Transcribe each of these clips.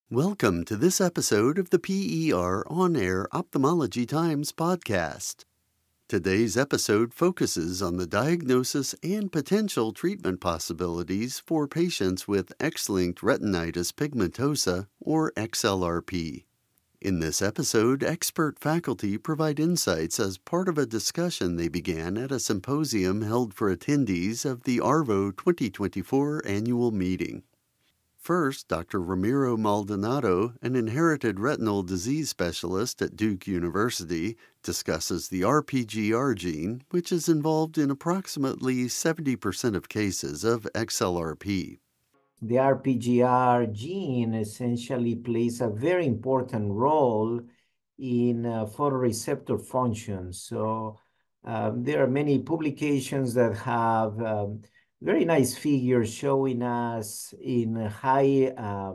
Welcome to this episode of the PER On Air Ophthalmology Times podcast. Today's episode focuses on the diagnosis and potential treatment possibilities for patients with X-linked retinitis pigmentosa, or XLRP. In this episode, expert faculty provide insights as part of a discussion they began at a symposium held for attendees of the ARVO 2024 annual meeting. First, Dr. Ramiro Maldonado, an inherited retinal disease specialist at Duke University, discusses the RPGR gene, which is involved in approximately 70% of cases of XLRP. The RPGR gene essentially plays a very important role in photoreceptor function. So there are many publications that have very nice figures showing us in high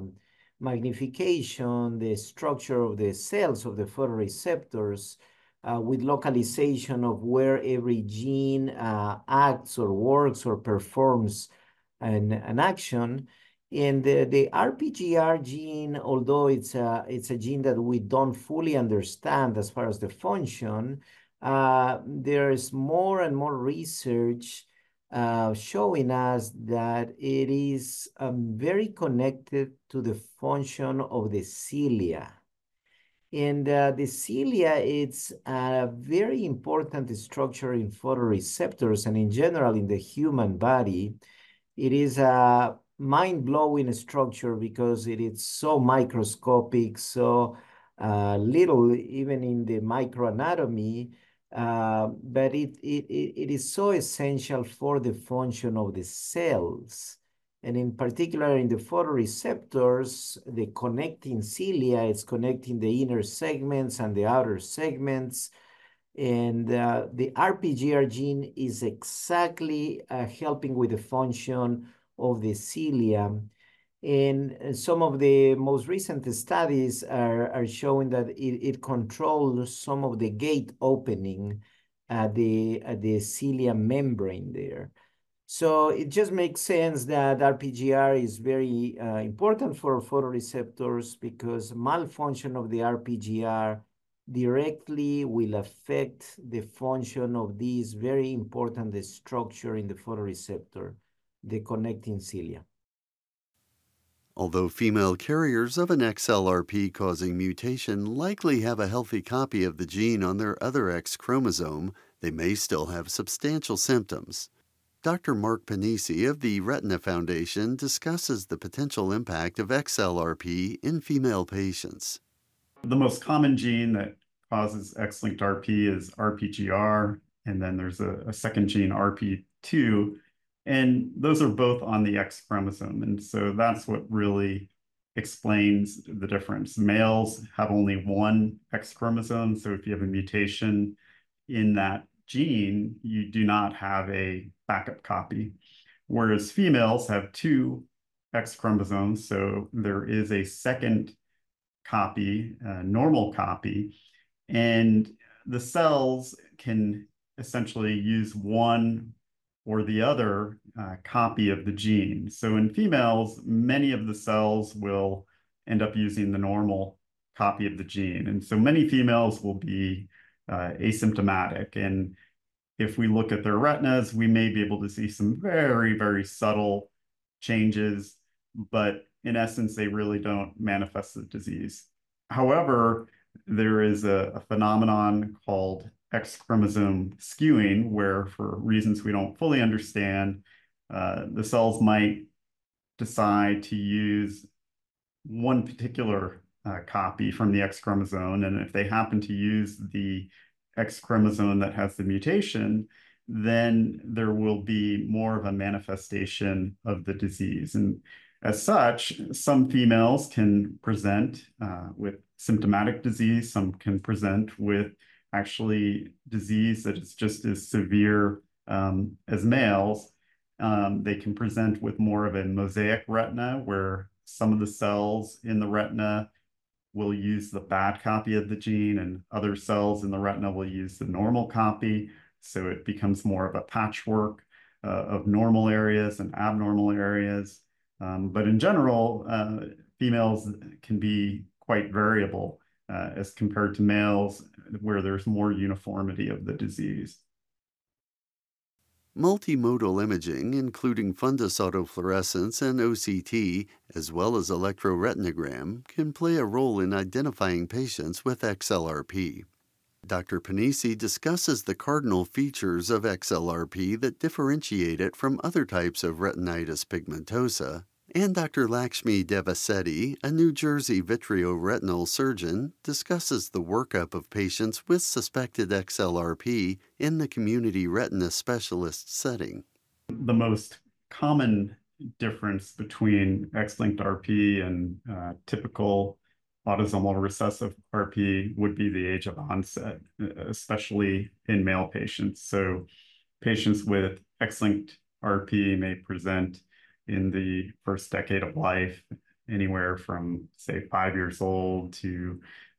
magnification the structure of the cells of the photoreceptors with localization of where every gene acts or works or performs an action. And the RPGR gene, although it's a gene that we don't fully understand as far as the function, there's more and more research showing us that it is very connected to the function of the cilia. And the cilia, it's a very important structure in photoreceptors and in general in the human body. It is a mind-blowing structure because it is so microscopic, so little even in the microanatomy, but it is so essential for the function of the cells. And in particular, in the photoreceptors, the connecting cilia, it's connecting the inner segments and the outer segments. And the RPGR gene is exactly helping with the function of the cilia. And some of the most recent studies are showing that it controls some of the gate opening at the cilia membrane there. So it just makes sense that RPGR is very important for photoreceptors because malfunction of the RPGR directly will affect the function of this very important structure in the photoreceptor, the connecting cilia. Although female carriers of an XLRP-causing mutation likely have a healthy copy of the gene on their other X chromosome, they may still have substantial symptoms. Dr. Mark Pennisi of the Retina Foundation discusses the potential impact of XLRP in female patients. The most common gene that causes X-linked RP is RPGR, and then there's a second gene, RP2, and those are both on the X chromosome. And so that's what really explains the difference. Males have only one X chromosome, so if you have a mutation in that gene, you do not have a backup copy. Whereas females have two X chromosomes, so there is a second copy, a normal copy, and the cells can essentially use one or the other copy of the gene. So in females, many of the cells will end up using the normal copy of the gene. And so many females will be asymptomatic. And if we look at their retinas, we may be able to see some very, very subtle changes, but in essence, they really don't manifest the disease. However, there is a phenomenon called X chromosome skewing, where for reasons we don't fully understand, the cells might decide to use one particular copy from the X chromosome. And if they happen to use the X chromosome that has the mutation, then there will be more of a manifestation of the disease. And as such, some females can present with symptomatic disease, some can present with actually disease that is just as severe as males. They can present with more of a mosaic retina, where some of the cells in the retina will use the bad copy of the gene, and other cells in the retina will use the normal copy. So it becomes more of a patchwork of normal areas and abnormal areas. But in general, females can be quite variable as compared to males, where there's more uniformity of the disease. Multimodal imaging, including fundus autofluorescence and OCT, as well as electroretinogram, can play a role in identifying patients with XLRP. Dr. Pennisi discusses the cardinal features of XLRP that differentiate it from other types of retinitis pigmentosa, and Dr. Lakshmi Devasetti, a New Jersey vitreoretinal surgeon, discusses the workup of patients with suspected XLRP in the community retina specialist setting. The most common difference between X-linked RP and typical autosomal recessive RP would be the age of onset, especially in male patients. So patients with X-linked RP may present in the first decade of life, anywhere from, say, 5 years old to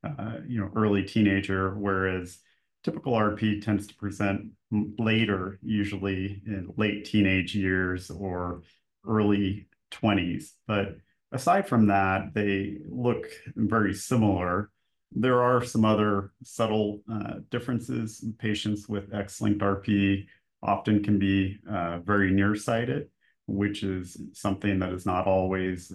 early teenager, whereas typical RP tends to present later, usually in late teenage years or early 20s. But aside from that, they look very similar. There are some other subtle differences. Patients with X-linked RP often can be very nearsighted, which is something that is not always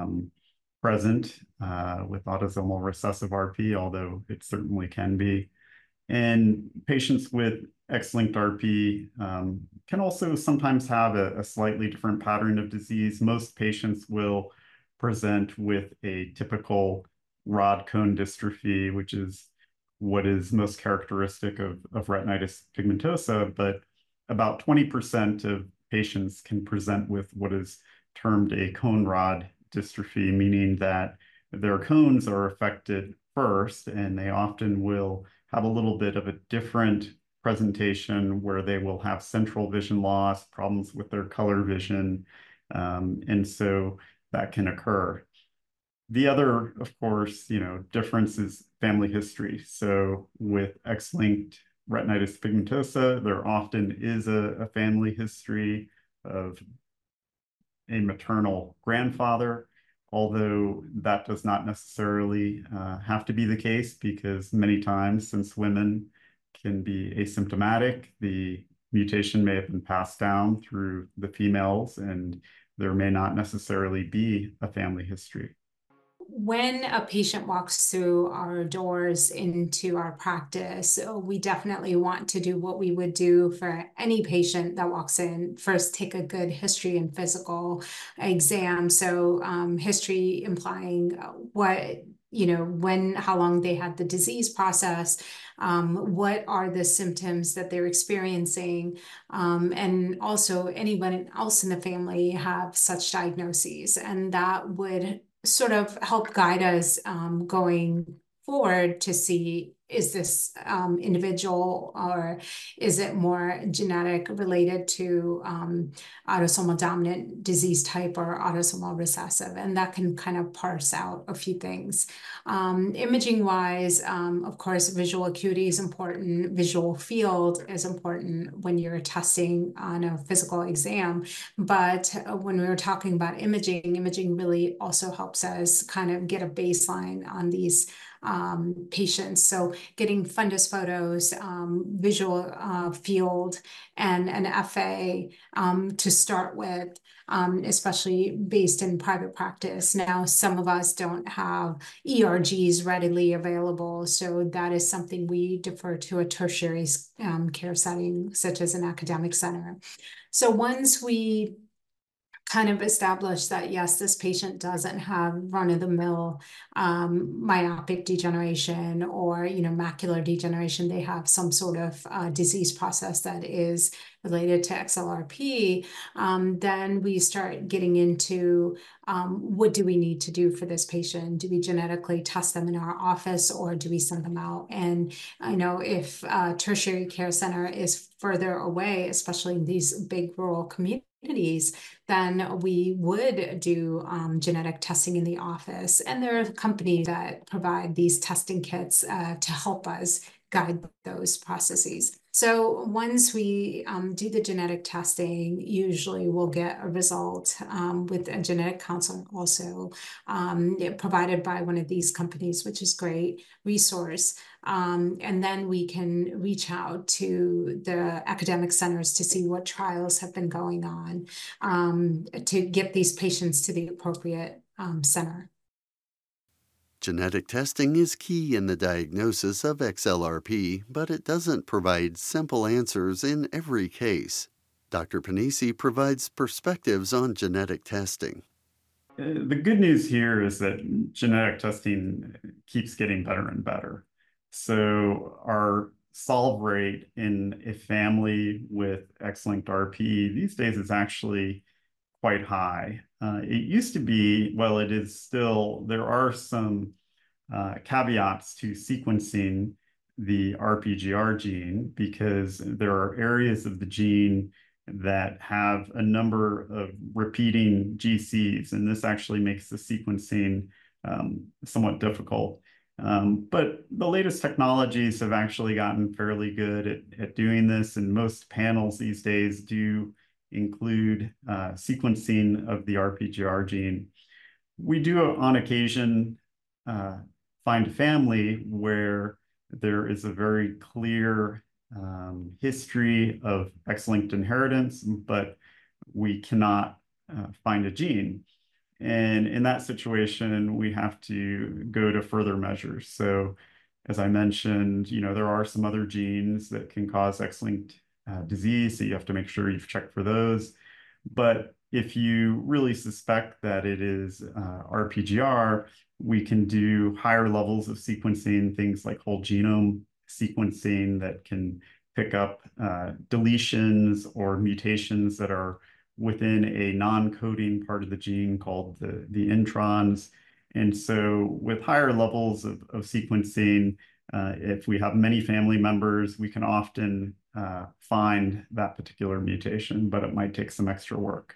present with autosomal recessive RP, although it certainly can be. And patients with X-linked RP can also sometimes have a slightly different pattern of disease. Most patients will present with a typical rod cone dystrophy, which is what is most characteristic of retinitis pigmentosa, but about 20% of patients can present with what is termed a cone rod dystrophy, meaning that their cones are affected first, and they often will have a little bit of a different presentation where they will have central vision loss, problems with their color vision, and so that can occur. The other, of course, difference is family history. So with X-linked retinitis pigmentosa, there often is a family history of a maternal grandfather, although that does not necessarily have to be the case, because many times, since women can be asymptomatic, the mutation may have been passed down through the females, and there may not necessarily be a family history. When a patient walks through our doors into our practice, we definitely want to do what we would do for any patient that walks in. First, take a good history and physical exam. So history implying how long they had the disease process, what are the symptoms that they're experiencing, and also anyone else in the family have such diagnoses. And that would sort of help guide us going forward to see, is this individual, or is it more genetic related to autosomal dominant disease type or autosomal recessive? And that can kind of parse out a few things. Imaging wise, of course, visual acuity is important. Visual field is important when you're testing on a physical exam. But when we were talking about imaging really also helps us kind of get a baseline on these patients. So getting fundus photos, visual field, and an FA to start with, especially based in private practice. Now, some of us don't have ERGs readily available, so that is something we defer to a tertiary care setting, such as an academic center. So once we kind of establish that, yes, this patient doesn't have run-of-the-mill myopic degeneration or macular degeneration, they have some sort of disease process that is related to XLRP, then we start getting into what do we need to do for this patient? Do we genetically test them in our office, or do we send them out? And I know if a tertiary care center is further away, especially in these big rural communities, then we would do genetic testing in the office. And there are companies that provide these testing kits to help us guide those processes. So once we do the genetic testing, usually we'll get a result with a genetic counselor also provided by one of these companies, which is great resource. And then we can reach out to the academic centers to see what trials have been going on to get these patients to the appropriate center. Genetic testing is key in the diagnosis of XLRP, but it doesn't provide simple answers in every case. Dr. Pennisi provides perspectives on genetic testing. The good news here is that genetic testing keeps getting better and better. So our solve rate in a family with X-linked RP these days is actually quite high. It used to be, well, it is still, there are some caveats to sequencing the RPGR gene because there are areas of the gene that have a number of repeating GCs, and this actually makes the sequencing somewhat difficult. But the latest technologies have actually gotten fairly good at doing this, and most panels these days do include sequencing of the RPGR gene. We do on occasion find a family where there is a very clear history of X-linked inheritance, but we cannot find a gene. And in that situation, we have to go to further measures. So as I mentioned, there are some other genes that can cause X-linked disease, so you have to make sure you've checked for those. But if you really suspect that it is RPGR, we can do higher levels of sequencing, things like whole genome sequencing that can pick up deletions or mutations that are within a non-coding part of the gene called the introns. And so with higher levels of sequencing, if we have many family members, we can often find that particular mutation, but it might take some extra work.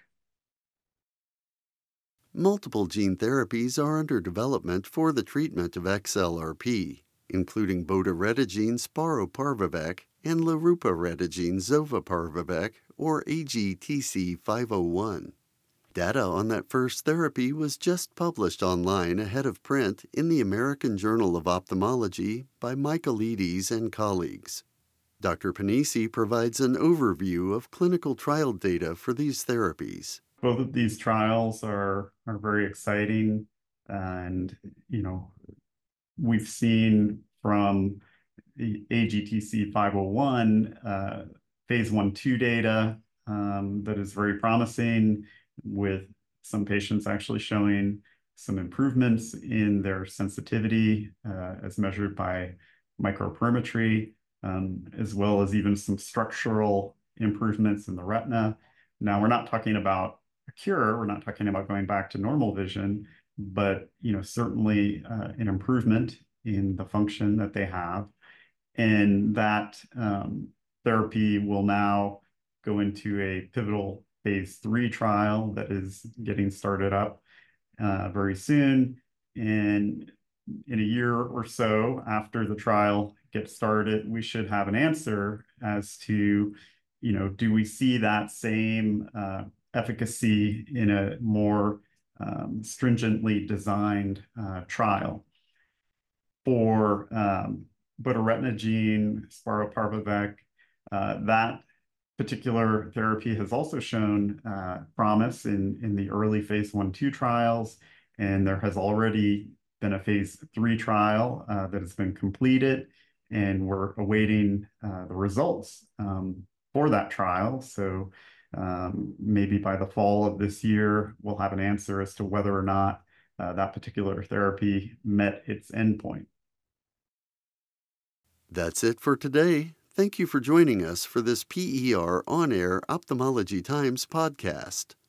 Multiple gene therapies are under development for the treatment of XLRP, including botaretigene sparoparvovec and laruparetigene zovaparvovec, or AGTC-501. Data on that first therapy was just published online ahead of print in the American Journal of Ophthalmology by Michaelides and colleagues. Dr. Pennisi provides an overview of clinical trial data for these therapies. Both of these trials are very exciting, and we've seen from the AGTC 501 phase 1/2 data that is very promising, with some patients actually showing some improvements in their sensitivity as measured by microperimetry, as well as even some structural improvements in the retina. Now, we're not talking about a cure, we're not talking about going back to normal vision, but certainly an improvement in the function that they have. And that therapy will now go into a pivotal phase 3 trial that is getting started up very soon. And in a year or so after the trial gets started, we should have an answer as to, do we see that same efficacy in a more stringently designed trial. For botaretigene sparoparvovec, that particular therapy has also shown promise in the early phase 1/2 trials, and there has already been a phase 3 trial that has been completed, and we're awaiting the results for that trial. So maybe by the fall of this year, we'll have an answer as to whether or not that particular therapy met its endpoint. That's it for today. Thank you for joining us for this PER On Air Ophthalmology Times podcast.